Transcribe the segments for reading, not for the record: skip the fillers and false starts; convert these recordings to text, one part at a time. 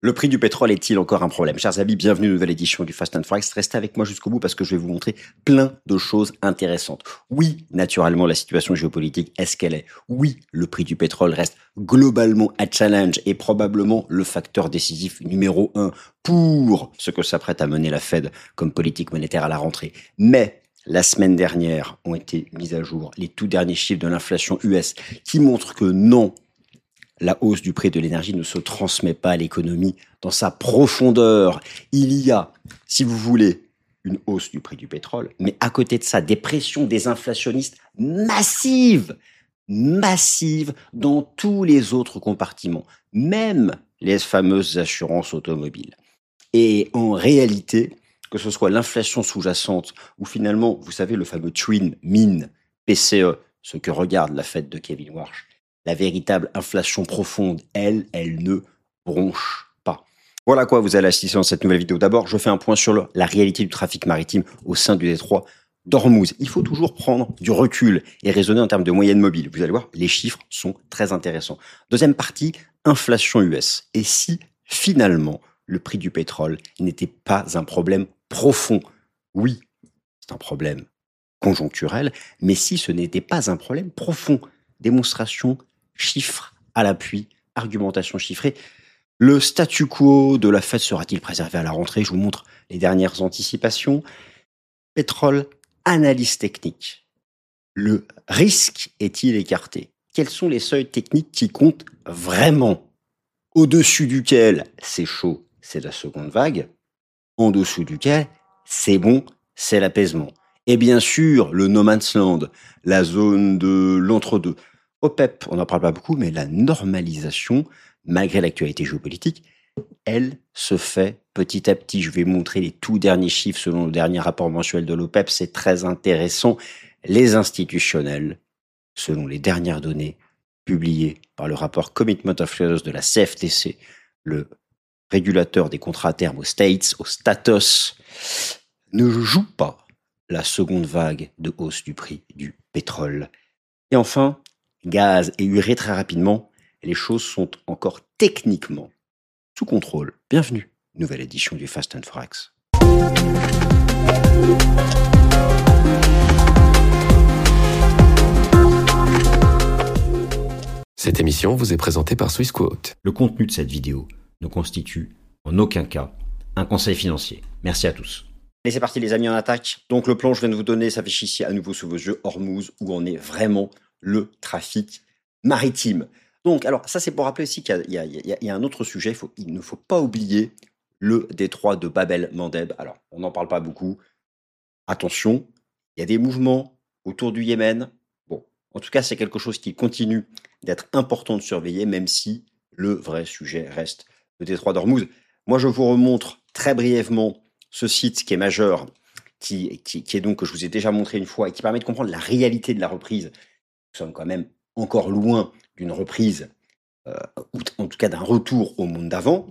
Le prix du pétrole est-il encore un problème? Chers amis, bienvenue à une nouvelle édition du Fast and Forex. Restez avec moi jusqu'au bout parce que je vais vous montrer plein de choses intéressantes. Oui, naturellement, la situation géopolitique est ce qu'elle est. Oui, le prix du pétrole reste globalement un challenge et probablement le facteur décisif numéro 1 pour ce que s'apprête à mener la Fed comme politique monétaire à la rentrée. Mais la semaine dernière ont été mis à jour les tout derniers chiffres de l'inflation US qui montrent que non, la hausse du prix de l'énergie ne se transmet pas à l'économie dans sa profondeur. Il y a, si vous voulez, une hausse du prix du pétrole, mais à côté de ça, des pressions des inflationnistes massives dans tous les autres compartiments, même les fameuses assurances automobiles. Et en réalité, que ce soit l'inflation sous-jacente ou finalement, vous savez, le fameux TWIN, MIN, PCE, ce que regarde la Fed de Kevin Warsh, la véritable inflation profonde, elle ne bronche pas. Voilà à quoi vous allez assister dans cette nouvelle vidéo. D'abord, je fais un point sur la réalité du trafic maritime au sein du détroit d'Ormuz. Il faut toujours prendre du recul et raisonner en termes de moyenne mobile. Vous allez voir, les chiffres sont très intéressants. Deuxième partie, inflation US. Et si, finalement, le prix du pétrole n'était pas un problème profond? Oui, c'est un problème conjoncturel, mais si ce n'était pas un problème profond? Démonstration, chiffres à l'appui, argumentation chiffrée. Le statu quo de la Fed sera-t-il préservé à la rentrée? Je vous montre les dernières anticipations. Pétrole, analyse technique. Le risque est-il écarté? Quels sont les seuils techniques qui comptent vraiment? Au-dessus duquel c'est chaud, c'est la seconde vague. En dessous duquel c'est bon, c'est l'apaisement. Et bien sûr, le no man's land, la zone de l'entre-deux. OPEP, on n'en parle pas beaucoup, mais la normalisation, malgré l'actualité géopolitique, elle se fait petit à petit. Je vais montrer les tout derniers chiffres selon le dernier rapport mensuel de l'OPEP. C'est très intéressant. Les institutionnels, selon les dernières données publiées par le rapport Commitment of Traders de la CFTC, le régulateur des contrats à terme aux States, au Status, ne joue pas la seconde vague de hausse du prix du pétrole. Et enfin, gaz et urée très rapidement, les choses sont encore techniquement sous contrôle. Bienvenue, nouvelle édition du Fast and Forex. Cette émission vous est présentée par Swissquote. Le contenu de cette vidéo ne constitue en aucun cas un conseil financier. Merci à tous. Allez, c'est parti les amis, en attaque. Donc le plan que je viens de vous donner s'affiche ici à nouveau sous vos yeux, Ormuz, où en est vraiment le trafic maritime. Donc, alors ça c'est pour rappeler aussi qu'il y a un autre sujet, il ne faut pas oublier le détroit de Bab el-Mandeb. Alors, on n'en parle pas beaucoup. Attention, il y a des mouvements autour du Yémen. Bon, en tout cas, c'est quelque chose qui continue d'être important de surveiller, même si le vrai sujet reste le détroit d'Ormuz. Moi, je vous remontre très brièvement ce site qui est majeur, qui est donc, que je vous ai déjà montré une fois, et qui permet de comprendre la réalité de la reprise. Nous sommes quand même encore loin d'une reprise, ou en tout cas d'un retour au monde d'avant.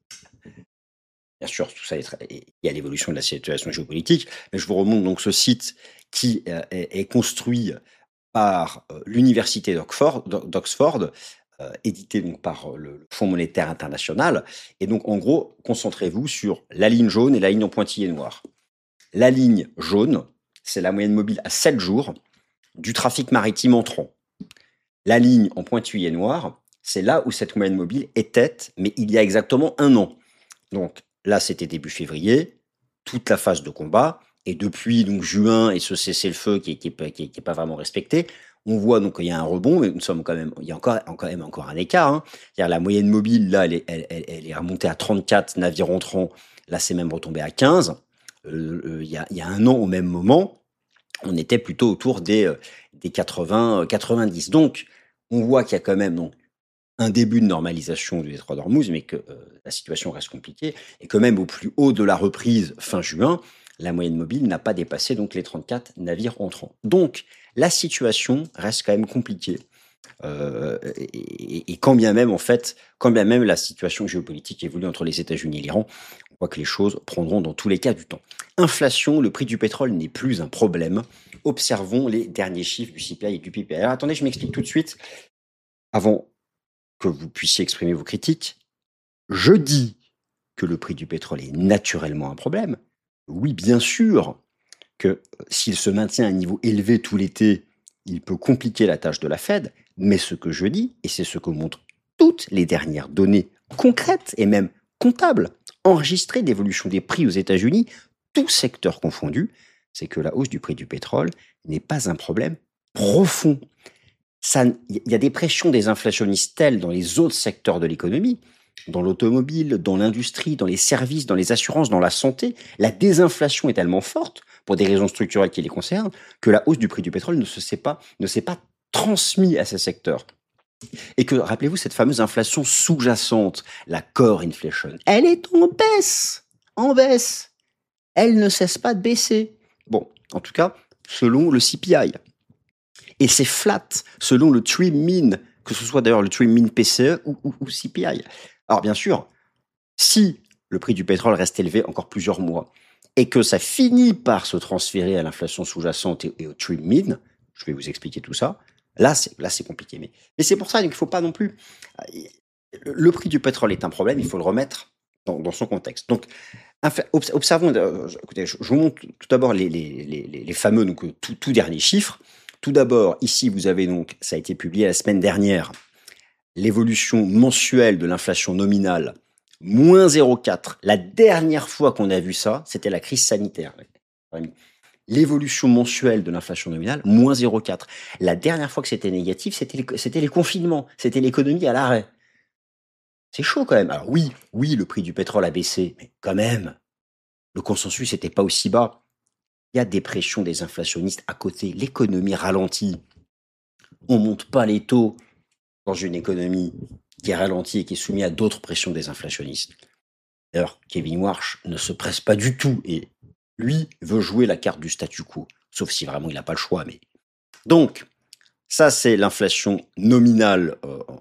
Bien sûr, tout ça, il y a l'évolution de la situation géopolitique, mais je vous remonte donc ce site qui est construit par l'université d'Oxford, édité donc par le Fonds monétaire international. Et donc, en gros, concentrez-vous sur la ligne jaune et la ligne en pointillé noir. La ligne jaune, c'est la moyenne mobile à 7 jours du trafic maritime entrant. La ligne en pointillé noir, c'est là où cette moyenne mobile était, mais il y a exactement un an. Donc là, c'était début février, toute la phase de combat. Et depuis donc juin et ce cessez-le-feu qui est pas vraiment respecté, on voit donc qu'il y a un rebond, mais nous sommes quand même, il y a encore un écart. Hein. C'est-à-dire la moyenne mobile, là, elle est remontée à 34 navires entrants. Là, c'est même retombé à 15. Il y a un an, au même moment, on était plutôt autour des 80, 90. Donc, on voit qu'il y a quand même donc, un début de normalisation du détroit d'Ormuz, mais que la situation reste compliquée, et que même au plus haut de la reprise fin juin, la moyenne mobile n'a pas dépassé donc les 34 navires entrants. Donc, la situation reste quand même compliquée. Et quand bien même, en fait, quand bien même la situation géopolitique évolue entre les États-Unis et l'Iran, on voit que les choses prendront dans tous les cas du temps. Inflation, le prix du pétrole n'est plus un problème. Observons les derniers chiffres du CPI et du PPI. Alors, attendez, je m'explique tout de suite, avant que vous puissiez exprimer vos critiques. Je dis que le prix du pétrole est naturellement un problème. Oui, bien sûr que s'il se maintient à un niveau élevé tout l'été, il peut compliquer la tâche de la Fed. Mais ce que je dis, et c'est ce que montrent toutes les dernières données concrètes et même comptables, enregistrées d'évolution des prix aux États-Unis, tous secteurs confondus, c'est que la hausse du prix du pétrole n'est pas un problème profond. Il y a des pressions des inflationnistes telles dans les autres secteurs de l'économie, dans l'automobile, dans l'industrie, dans les services, dans les assurances, dans la santé. La désinflation est tellement forte, pour des raisons structurelles qui les concernent, que la hausse du prix du pétrole ne s'est pas transmise à ces secteurs. Et que, rappelez-vous, cette fameuse inflation sous-jacente, la core inflation, elle est en baisse. En baisse. Elle ne cesse pas de baisser. Bon, en tout cas, selon le CPI. Et c'est flat, selon le trim mean, que ce soit d'ailleurs le trim mean PCE ou CPI. Alors bien sûr, si le prix du pétrole reste élevé encore plusieurs mois, et que ça finit par se transférer à l'inflation sous-jacente et au trim mean, je vais vous expliquer tout ça, là c'est compliqué. Mais c'est pour ça qu'il ne faut pas non plus... Le prix du pétrole est un problème, il faut le remettre dans son contexte. Donc, observons, écoutez, je vous montre tout d'abord les fameux tout derniers chiffres. Tout d'abord, ici, vous avez donc, ça a été publié la semaine dernière, l'évolution mensuelle de l'inflation nominale, moins 0,4. La dernière fois qu'on a vu ça, c'était la crise sanitaire. L'évolution mensuelle de l'inflation nominale, moins 0,4. La dernière fois que c'était négatif, c'était les confinements, c'était l'économie à l'arrêt. C'est chaud quand même. Alors oui, le prix du pétrole a baissé, mais quand même, le consensus n'était pas aussi bas. Il y a des pressions des inflationnistes à côté. L'économie ralentit. On ne monte pas les taux dans une économie qui est ralentie et qui est soumise à d'autres pressions des inflationnistes. D'ailleurs, Kevin Warsh ne se presse pas du tout et lui veut jouer la carte du statu quo. Sauf si vraiment il n'a pas le choix. Mais... Donc, ça c'est l'inflation nominale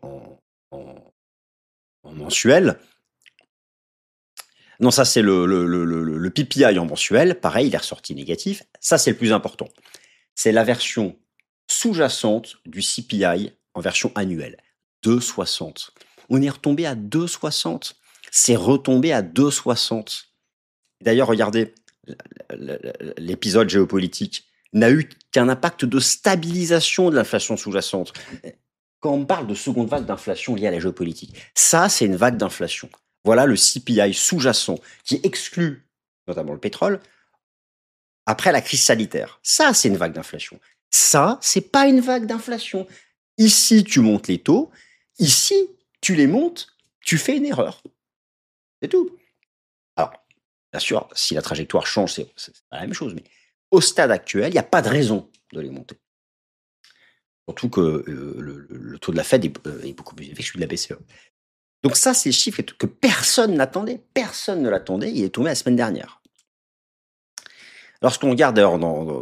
en mensuel. Non, ça c'est le PPI en mensuel. Pareil, il est ressorti négatif. Ça c'est le plus important. C'est la version sous-jacente du CPI en version annuelle. 2,60. On est retombé à 2,60. C'est retombé à 2,60. D'ailleurs, regardez, l'épisode géopolitique n'a eu qu'un impact de stabilisation de l'inflation sous-jacente. Quand on parle de seconde vague d'inflation liée à la géopolitique, ça, c'est une vague d'inflation. Voilà le CPI sous-jacent qui exclut notamment le pétrole après la crise sanitaire. Ça, c'est une vague d'inflation. Ça, c'est pas une vague d'inflation. Ici, tu montes les taux. Ici, tu les montes, tu fais une erreur. C'est tout. Alors, bien sûr, si la trajectoire change, c'est pas la même chose. Mais au stade actuel, il n'y a pas de raison de les monter. Surtout que le taux de la Fed est beaucoup plus élevé que celui de la BCE. Donc ça, c'est le chiffre que personne n'attendait. Personne ne l'attendait. Il est tombé la semaine dernière. Lorsqu'on regarde d'ailleurs dans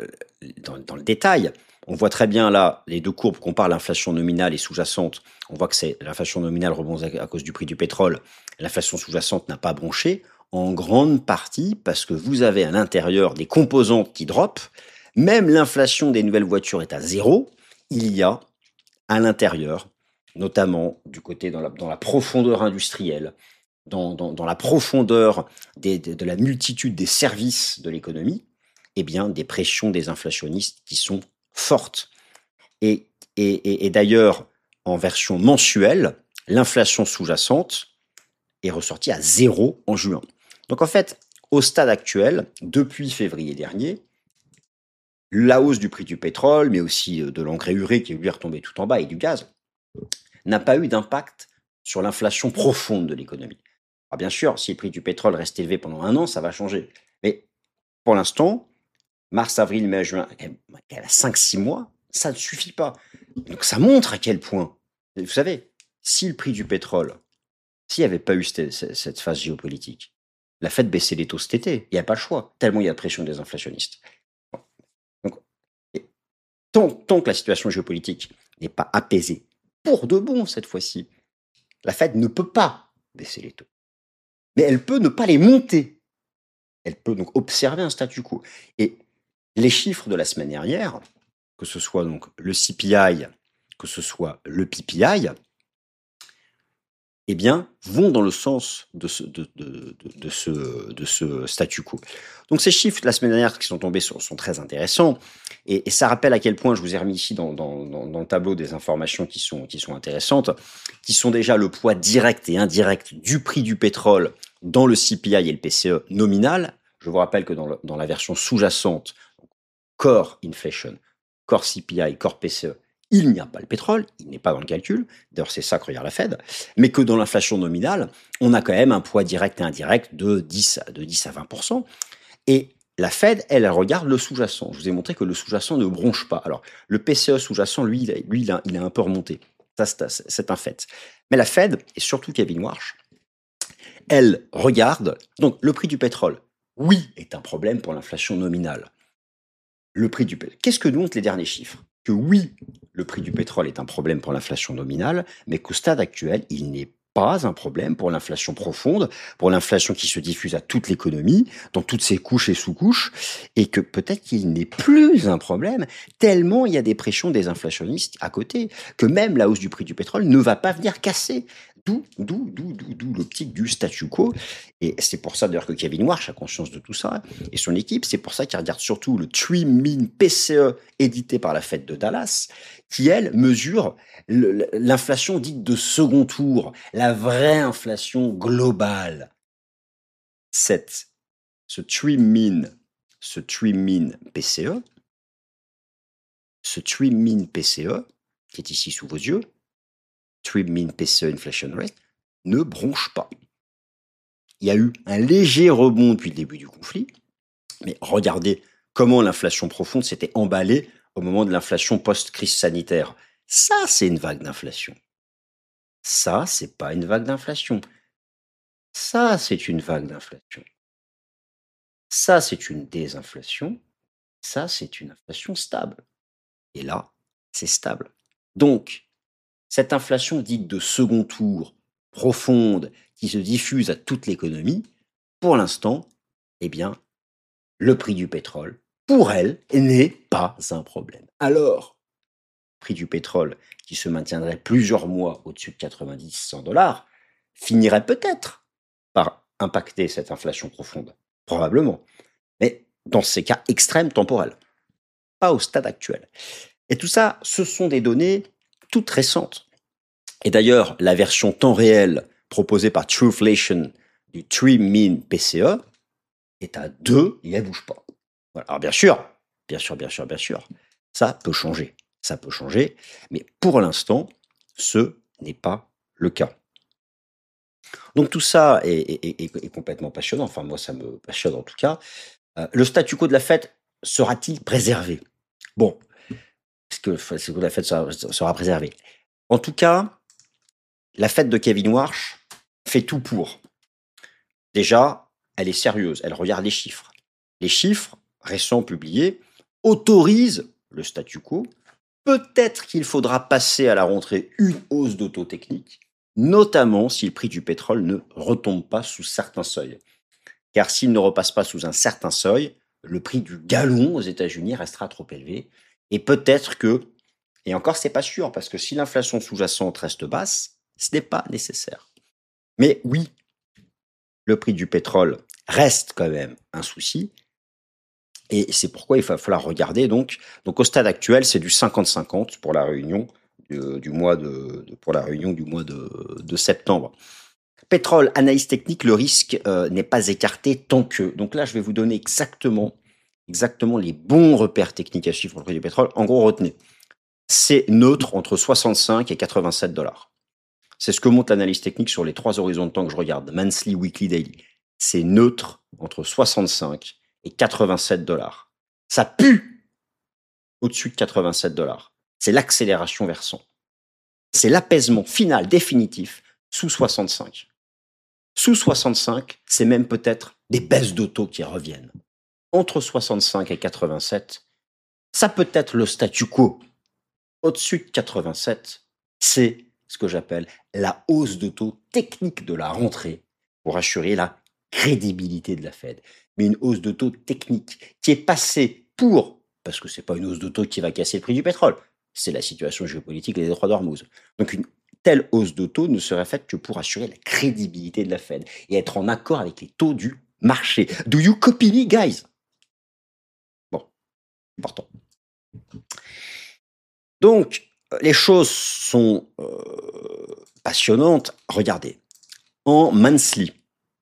le détail, on voit très bien là les deux courbes qu'on parle, l'inflation nominale et sous-jacente. On voit que c'est l'inflation nominale rebondit à cause du prix du pétrole. L'inflation sous-jacente n'a pas bronché, en grande partie parce que vous avez à l'intérieur des composantes qui dropent. Même l'inflation des nouvelles voitures est à zéro. Il y a à l'intérieur, notamment du côté dans la profondeur industrielle, dans la profondeur de la multitude des services de l'économie, eh bien, des pressions des inflationnistes qui sont fortes. Et d'ailleurs, en version mensuelle, l'inflation sous-jacente est ressortie à zéro en juin. Donc en fait, au stade actuel, depuis février dernier, la hausse du prix du pétrole, mais aussi de l'engrais urée qui est lui retombé tout en bas et du gaz, n'a pas eu d'impact sur l'inflation profonde de l'économie. Alors bien sûr, si le prix du pétrole reste élevé pendant un an, ça va changer. Mais pour l'instant, mars, avril, mai, juin, à 5-6 mois, ça ne suffit pas. Donc ça montre à quel point, vous savez, si le prix du pétrole, s'il n'y avait pas eu cette phase géopolitique, la Fed baissait les taux cet été. Il n'y a pas le choix, tellement il y a de pression des inflationnistes. Donc, tant que la situation géopolitique n'est pas apaisée, pour de bon cette fois-ci, la Fed ne peut pas baisser les taux. Mais elle peut ne pas les monter. Elle peut donc observer un statu quo. Et les chiffres de la semaine dernière, que ce soit donc le CPI, que ce soit le PPI, eh bien, vont dans le sens de ce statu quo. Donc ces chiffres, la semaine dernière, qui sont tombés sont très intéressants et ça rappelle à quel point je vous ai remis ici dans le tableau des informations qui sont intéressantes, qui sont déjà le poids direct et indirect du prix du pétrole dans le CPI et le PCE nominal. Je vous rappelle que dans la version sous-jacente, core inflation, core CPI, core PCE, il n'y a pas le pétrole, il n'est pas dans le calcul. D'ailleurs, c'est ça que regarde la Fed. Mais que dans l'inflation nominale, on a quand même un poids direct et indirect de 10 à 20%. Et la Fed, elle regarde le sous-jacent. Je vous ai montré que le sous-jacent ne bronche pas. Alors, le PCE sous-jacent, lui, il a un peu remonté. Ça, c'est un fait. Mais la Fed, et surtout Kevin Warsh, elle regarde. Donc, le prix du pétrole, oui, est un problème pour l'inflation nominale. Le prix du pétrole. Qu'est-ce que nous montrent les derniers chiffres? Que oui, le prix du pétrole est un problème pour l'inflation nominale, mais qu'au stade actuel, il n'est pas un problème pour l'inflation profonde, pour l'inflation qui se diffuse à toute l'économie, dans toutes ses couches et sous-couches, et que peut-être qu'il n'est plus un problème, tellement il y a des pressions des inflationnistes à côté, que même la hausse du prix du pétrole ne va pas venir casser. D'où l'optique du statu quo. Et c'est pour ça d'ailleurs que Kevin Warsh a conscience de tout ça, et son équipe, c'est pour ça qu'il regarde surtout le Three-Min PCE édité par la Fed de Dallas, qui, elle, mesure l'inflation dite de second tour, la vraie inflation globale. Ce Three-Min PCE, qui est ici sous vos yeux, Three-Min PCE Inflation Rate, ne bronche pas. Il y a eu un léger rebond depuis le début du conflit, mais regardez comment l'inflation profonde s'était emballée au moment de l'inflation post-crise sanitaire. Ça, c'est une vague d'inflation. Ça, c'est pas une vague d'inflation. Ça, c'est une vague d'inflation. Ça, c'est une désinflation. Ça, c'est une inflation stable. Et là, c'est stable. Donc, cette inflation dite de second tour, profonde, qui se diffuse à toute l'économie, pour l'instant, eh bien, le prix du pétrole, pour elle, n'est pas un problème. Alors, prix du pétrole qui se maintiendrait plusieurs mois au-dessus de 90-100 dollars, finirait peut-être par impacter cette inflation profonde. Probablement. Mais dans ces cas extrêmes temporels. Pas au stade actuel. Et tout ça, ce sont des données toutes récentes. Et d'ailleurs, la version temps réel proposée par Trueflation du Three-Min PCE est à 2 et elle bouge pas. Voilà. Alors bien sûr, ça peut changer. Ça peut changer, mais pour l'instant, ce n'est pas le cas. Donc tout ça est complètement passionnant. Enfin, moi, ça me passionne en tout cas. Le statu quo de la Fed sera-t-il préservé? Bon, est-ce que le statu quo de la Fed sera préservé? En tout cas, la Fed de Kevin Warsh fait tout pour. Déjà, elle est sérieuse, elle regarde les chiffres. Les chiffres récents publiés autorisent le statu quo. Peut-être qu'il faudra passer à la rentrée une hausse de taux technique, notamment si le prix du pétrole ne retombe pas sous certains seuils. Car s'il ne repasse pas sous un certain seuil, le prix du gallon aux États-Unis restera trop élevé. Et peut-être que, et encore c'est pas sûr, parce que si l'inflation sous-jacente reste basse, ce n'est pas nécessaire. Mais oui, le prix du pétrole reste quand même un souci. Et c'est pourquoi il va falloir regarder. Donc au stade actuel, c'est du 50-50 pour la réunion du mois de septembre. Pétrole, analyse technique, le risque n'est pas écarté tant que. Donc là, je vais vous donner exactement les bons repères techniques à suivre pour le prix du pétrole. En gros, retenez, c'est neutre entre 65 et 87 dollars. C'est ce que montre l'analyse technique sur les 3 horizons de temps que je regarde, monthly, weekly, daily. C'est neutre entre 65 et 87 dollars. Ça pue au-dessus de 87 dollars. C'est l'accélération versant. C'est l'apaisement final, définitif, sous 65. Sous 65, c'est même peut-être des baisses de taux qui reviennent. Entre 65 et 87, ça peut être le statu quo. Au-dessus de 87, c'est ce que j'appelle la hausse de taux technique de la rentrée pour assurer la crédibilité de la Fed. Mais une hausse de taux technique qui est passée parce que c'est pas une hausse de taux qui va casser le prix du pétrole, c'est la situation géopolitique et les détroits d'Ormuz. Donc une telle hausse de taux ne serait faite que pour assurer la crédibilité de la Fed et être en accord avec les taux du marché. Do you copy me, guys? Bon, important. Donc, les choses sont passionnantes. Regardez, en monthly,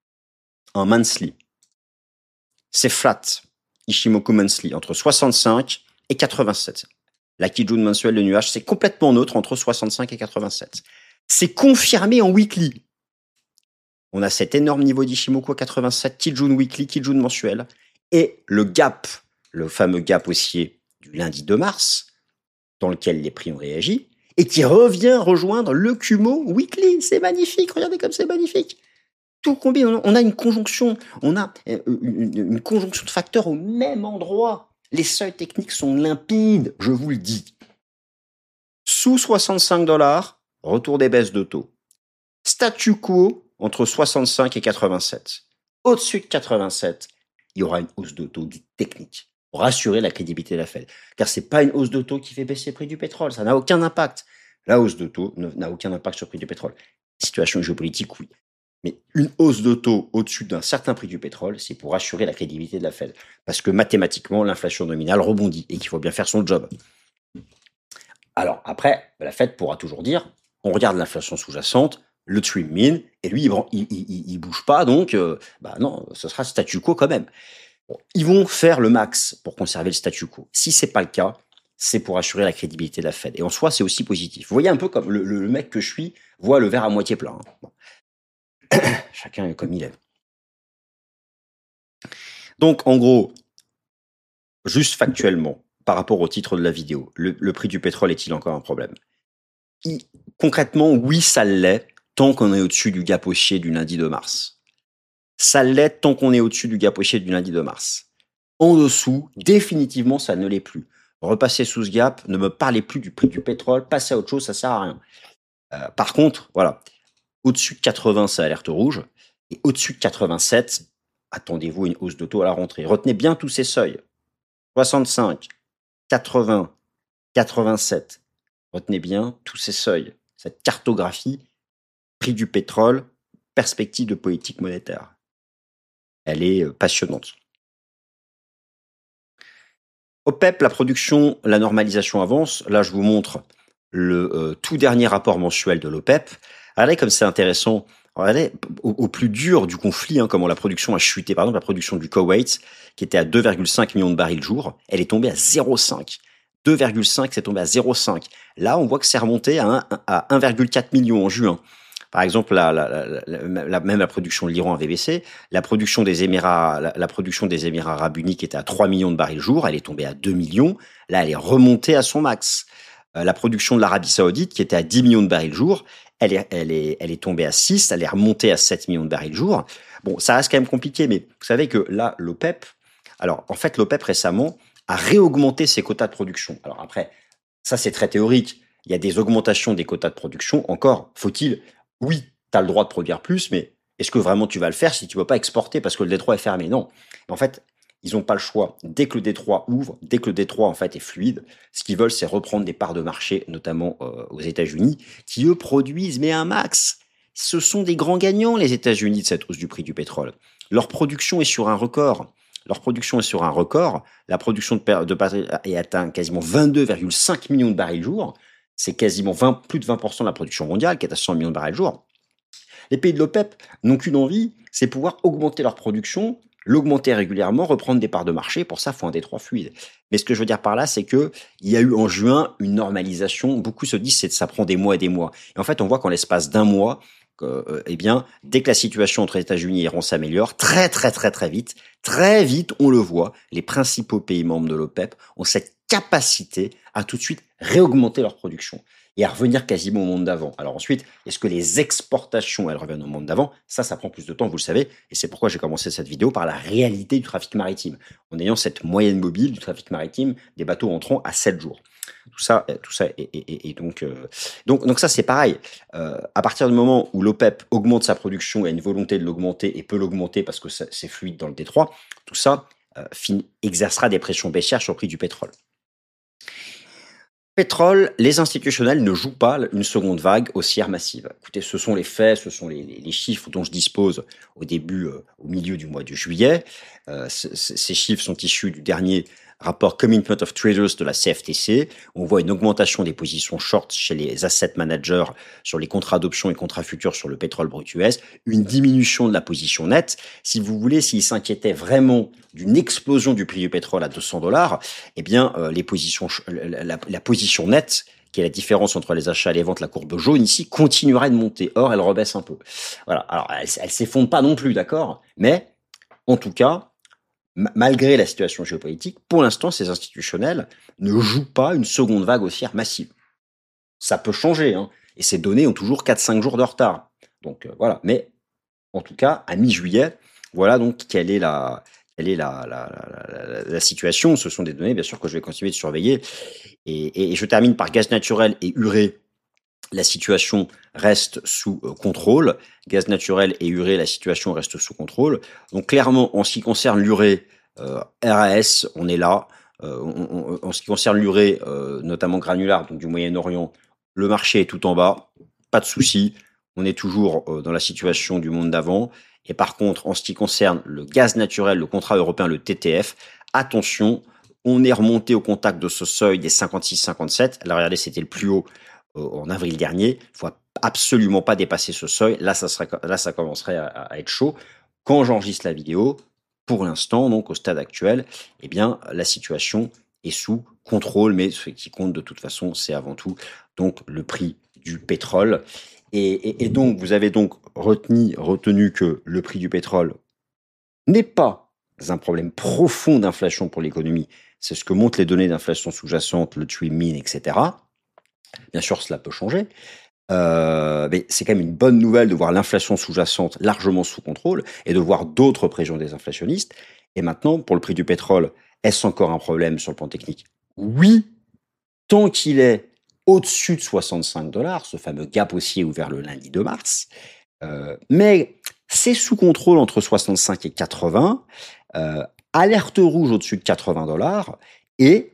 c'est flat, Ishimoku monthly, entre 65 et 87. La Kijun mensuelle de nuage, c'est complètement neutre entre 65 et 87. C'est confirmé en weekly. On a cet énorme niveau d'Ishimoku à 87, Kijun weekly, Kijun mensuel, et le gap, le fameux gap haussier du lundi 2 mars, dans lequel les prix ont réagi, et qui revient rejoindre le Kumo weekly. C'est magnifique, regardez comme c'est magnifique. Tout combine, on a une conjonction, une conjonction de facteurs au même endroit. Les seuils techniques sont limpides, je vous le dis. Sous 65 $, retour des baisses de taux. Statu quo entre 65 et 87. Au-dessus de 87, il y aura une hausse de taux dite technique pour assurer la crédibilité de la Fed. Car c'est pas une hausse de taux qui fait baisser le prix du pétrole, ça n'a aucun impact. La hausse de taux n'a aucun impact sur le prix du pétrole. Situation géopolitique, oui. Mais une hausse de taux au-dessus d'un certain prix du pétrole, c'est pour assurer la crédibilité de la Fed. Parce que mathématiquement, l'inflation nominale rebondit et qu'il faut bien faire son job. Alors après, la Fed pourra toujours dire, on regarde l'inflation sous-jacente, le trim mean, et lui, il bouge pas, donc non, ce sera statu quo quand même. Bon, ils vont faire le max pour conserver le statu quo. Si c'est pas le cas, c'est pour assurer la crédibilité de la Fed. Et en soi, c'est aussi positif. Vous voyez un peu comme le mec que je suis voit le verre à moitié plein. Hein. Bon. Chacun est comme il est. Donc, en gros, juste factuellement, par rapport au titre de la vidéo, le prix du pétrole est-il encore un problème? Concrètement, oui, ça l'est, tant qu'on est au-dessus du gap haussier du lundi 2 mars. Ça l'est tant qu'on est au-dessus du gap haussier du lundi 2 mars. En dessous, définitivement, ça ne l'est plus. Repasser sous ce gap, ne me parlez plus du prix du pétrole, passez à autre chose, ça sert à rien. Par contre, voilà, au-dessus de 80, c'est alerte rouge. Et au-dessus de 87, attendez-vous à une hausse de taux à la rentrée. Retenez bien tous ces seuils. 65, 80, 87. Retenez bien tous ces seuils. Cette cartographie, prix du pétrole, perspective de politique monétaire. Elle est passionnante. OPEP, la production, la normalisation avance. Là, je vous montre le tout dernier rapport mensuel de l'OPEP. Regardez comme c'est intéressant. Regardez, au plus dur du conflit, comment la production a chuté. Par exemple, la production du Koweït, qui était à 2,5 millions de barils jour, elle est tombée à 0,5. 2,5, c'est tombé à 0,5. Là, on voit que c'est remonté à 1,4 million en juin. Par exemple, même la production de l'Iran avait baissé. La production des Émirats arabes unis qui était à 3 millions de barils jour, elle est tombée à 2 millions. Là, elle est remontée à son max. La production de l'Arabie saoudite qui était à 10 millions de barils jour, elle est tombée à 6, elle est remontée à 7 millions de barils jour. Bon, ça reste quand même compliqué, mais vous savez que là, l'OPEP, alors en fait, l'OPEP récemment a réaugmenté ses quotas de production. Alors après, ça c'est très théorique. Il y a des augmentations des quotas de production. Encore, faut-il, oui, tu as le droit de produire plus, mais est-ce que vraiment tu vas le faire si tu ne peux pas exporter parce que le détroit est fermé? Non. En fait, ils n'ont pas le choix. Dès que le détroit ouvre, dès que le détroit en fait est fluide, ce qu'ils veulent, c'est reprendre des parts de marché, notamment aux États-Unis, qui eux produisent mais un max. Ce sont des grands gagnants, les États-Unis, de cette hausse du prix du pétrole. Leur production est sur un record. La production de pétrole est atteint quasiment 22,5 millions de barils jour. C'est quasiment plus de 20% de la production mondiale, qui est à 100 millions de barils jour. Les pays de l'OPEP n'ont qu'une envie, c'est pouvoir augmenter leur production, l'augmenter régulièrement, reprendre des parts de marché. Pour ça, il faut un détroit fluide. Mais ce que je veux dire par là, c'est qu'il y a eu en juin une normalisation. Beaucoup se disent que ça prend des mois et des mois. Et en fait, on voit qu'en l'espace d'un mois, dès que la situation entre États-Unis et Iran s'améliore, très vite, on le voit, les principaux pays membres de l'OPEP ont cette capacité à tout de suite réaugmenter leur production et à revenir quasiment au monde d'avant. Alors ensuite, est-ce que les exportations, elles reviennent au monde d'avant? Ça prend plus de temps, vous le savez, et c'est pourquoi j'ai commencé cette vidéo par la réalité du trafic maritime, en ayant cette moyenne mobile du trafic maritime des bateaux entrants à 7 jours. Tout ça et donc ça c'est pareil. À partir du moment où l'OPEP augmente sa production et a une volonté de l'augmenter et peut l'augmenter parce que c'est fluide dans le détroit, tout ça exercera des pressions baissières sur le prix du pétrole. Pétrole, les institutionnels ne jouent pas une seconde vague haussière massive. Écoutez, ce sont les faits, ce sont les chiffres dont je dispose au milieu du mois de juillet. Ces chiffres sont issus du dernier rapport Commitment of Traders de la CFTC. On voit une augmentation des positions short chez les asset managers sur les contrats d'options et contrats futurs sur le pétrole brut US, une diminution de la position nette. Si vous voulez, s'ils s'inquiétaient vraiment d'une explosion du prix du pétrole à $200, eh bien, la position nette, qui est la différence entre les achats et les ventes, la courbe jaune ici, continuerait de monter. Or, elle rebaisse un peu. Voilà. Alors, elle s'effondre pas non plus, d'accord? Mais, en tout cas, malgré la situation géopolitique, pour l'instant, ces institutionnels ne jouent pas une seconde vague haussière massive. Ça peut changer, hein, et ces données ont toujours 4-5 jours de retard. Donc voilà, mais en tout cas, à mi-juillet, voilà donc quelle est la situation. Ce sont des données, bien sûr, que je vais continuer de surveiller. Et je termine par gaz naturel et urée. La situation reste sous contrôle. Gaz naturel et urée, la situation reste sous contrôle. Donc clairement, en ce qui concerne l'urée, RAS, on est là. En ce qui concerne l'urée, notamment granular, donc du Moyen-Orient, le marché est tout en bas. Pas de souci. On est toujours dans la situation du monde d'avant. Et par contre, en ce qui concerne le gaz naturel, le contrat européen, le TTF, attention, on est remonté au contact de ce seuil des 56-57. Alors regardez, c'était le plus haut en avril dernier. Il faut absolument pas dépasser ce seuil. Là, ça commencerait à être chaud. Quand j'enregistre la vidéo, pour l'instant, donc au stade actuel, eh bien, la situation est sous contrôle, mais ce qui compte de toute façon, c'est avant tout donc le prix du pétrole. Et donc, vous avez donc retenu que le prix du pétrole n'est pas un problème profond d'inflation pour l'économie. C'est ce que montrent les données d'inflation sous-jacente, le TRIM, etc. Bien sûr, cela peut changer. Mais c'est quand même une bonne nouvelle de voir l'inflation sous-jacente largement sous contrôle et de voir d'autres pressions des inflationnistes. Et maintenant, pour le prix du pétrole, est-ce encore un problème sur le plan technique? Oui, tant qu'il est au-dessus de $65, ce fameux gap haussier ouvert le lundi 2 mars. Mais c'est sous contrôle entre 65 et 80. Alerte rouge au-dessus de $80. Et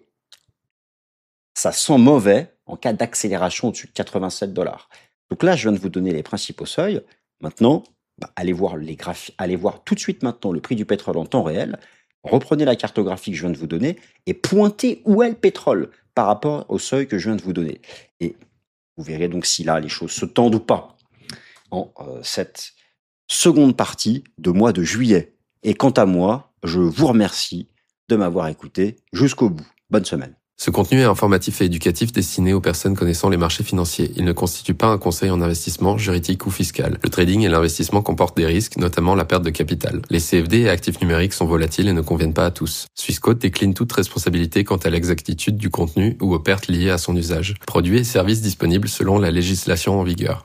ça sent mauvais en cas d'accélération au-dessus de $87. Donc là, je viens de vous donner les principaux seuils. Maintenant, allez voir les graphiques, allez voir tout de suite maintenant le prix du pétrole en temps réel. Reprenez la cartographie que je viens de vous donner et pointez où est le pétrole par rapport au seuil que je viens de vous donner. Et vous verrez donc si là les choses se tendent ou pas en cette seconde partie de mois de juillet. Et quant à moi, je vous remercie de m'avoir écouté jusqu'au bout. Bonne semaine. Ce contenu est informatif et éducatif destiné aux personnes connaissant les marchés financiers. Il ne constitue pas un conseil en investissement, juridique ou fiscal. Le trading et l'investissement comportent des risques, notamment la perte de capital. Les CFD et actifs numériques sont volatiles et ne conviennent pas à tous. Swissquote décline toute responsabilité quant à l'exactitude du contenu ou aux pertes liées à son usage. Produits et services disponibles selon la législation en vigueur.